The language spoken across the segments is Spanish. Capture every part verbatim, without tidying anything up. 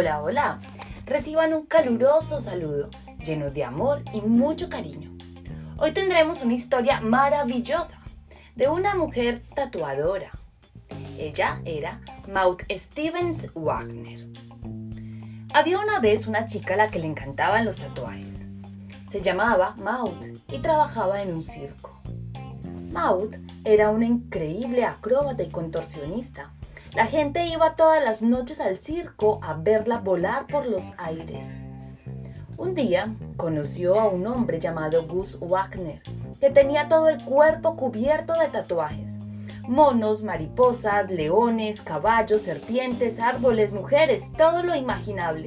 Hola, hola. Reciban un caluroso saludo, lleno de amor y mucho cariño. Hoy tendremos una historia maravillosa de una mujer tatuadora. Ella era Maud Stevens Wagner. Había una vez una chica a la que le encantaban los tatuajes. Se llamaba Maud y trabajaba en un circo. Maud era una increíble acróbata y contorsionista. La gente iba todas las noches al circo a verla volar por los aires. Un día conoció a un hombre llamado Gus Wagner, que tenía todo el cuerpo cubierto de tatuajes. Monos, mariposas, leones, caballos, serpientes, árboles, mujeres, todo lo imaginable.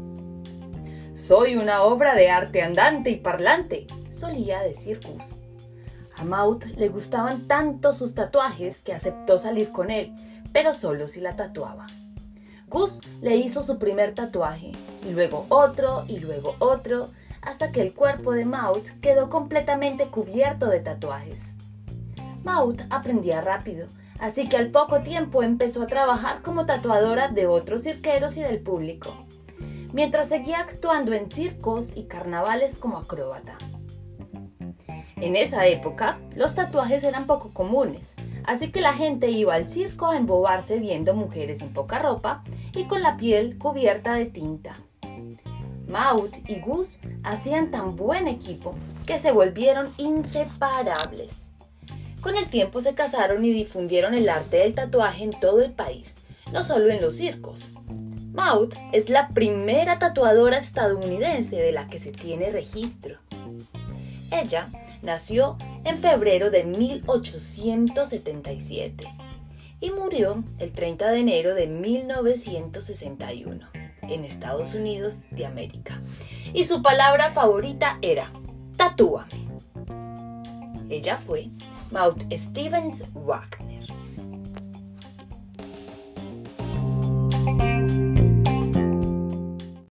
«Soy una obra de arte andante y parlante», solía decir Gus. A Maud le gustaban tanto sus tatuajes que aceptó salir con él, pero solo si la tatuaba. Gus le hizo su primer tatuaje, y luego otro, y luego otro, hasta que el cuerpo de Maud quedó completamente cubierto de tatuajes. Maud aprendía rápido, así que al poco tiempo empezó a trabajar como tatuadora de otros cirqueros y del público, mientras seguía actuando en circos y carnavales como acróbata. En esa época, los tatuajes eran poco comunes, así que la gente iba al circo a embobarse viendo mujeres sin poca ropa y con la piel cubierta de tinta. Maud y Gus hacían tan buen equipo que se volvieron inseparables. Con el tiempo se casaron y difundieron el arte del tatuaje en todo el país, no solo en los circos. Maud es la primera tatuadora estadounidense de la que se tiene registro. Ella nació en febrero de mil ochocientos setenta y siete y murió el treinta de enero de mil novecientos sesenta y uno en Estados Unidos de América. Y su palabra favorita era «tatúame». Ella fue Maud Stevens Wagner.